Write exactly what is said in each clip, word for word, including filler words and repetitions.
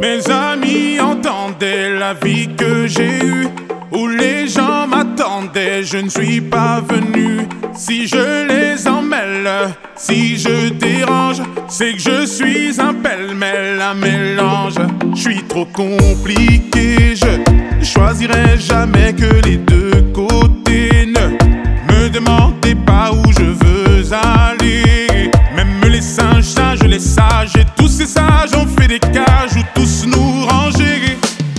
Mes amis entendaient la vie que j'ai eue, où les gens m'attendaient, je ne suis pas venu. Si je les emmêle, si je dérange, c'est que je suis un pêle-mêle, un mélange. Je suis trop compliqué, je choisirai jamais que les deux côtés. Ne me demandez pas où je veux aller. Même les singes, sages, les sages, et tous ces sages ont fait des cages où tous nous ranger.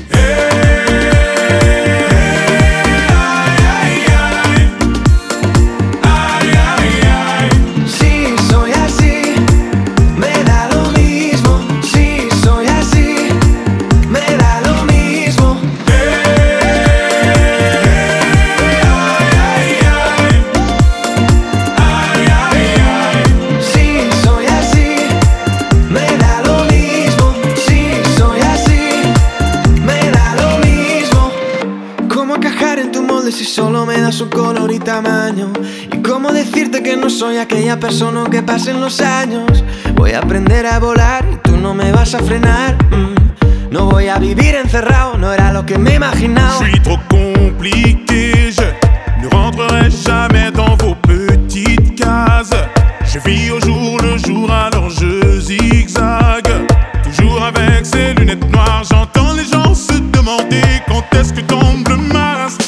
Si solo me das un color y tamaño, y cómo decirte que no soy aquella persona que pasen los años. Voy a aprender a volar y tú no me vas a frenar. mm. No voy a vivir encerrado, no era lo que me imaginaba. Je suis trop compliqué, je ne rentrerai jamais dans vos petites cases. Je vis au jour le jour, alors je zigzague. Toujours avec ces lunettes noires, j'entends les gens se demander quand est-ce que tombe le masque.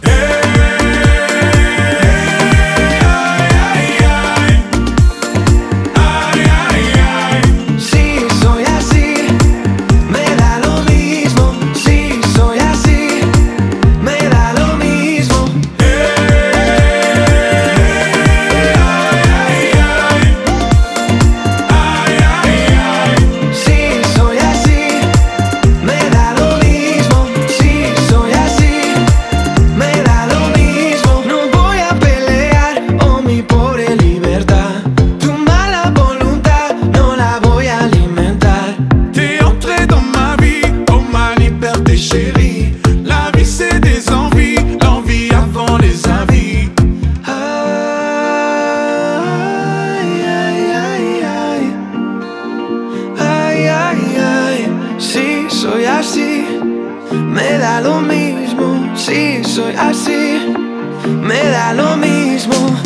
La vie c'est des envies, l'envie avant les avis. Ay, ay, ay, ay. Ay, ay, ay. Si soy así, me da lo mismo. Si soy así, me da lo mismo.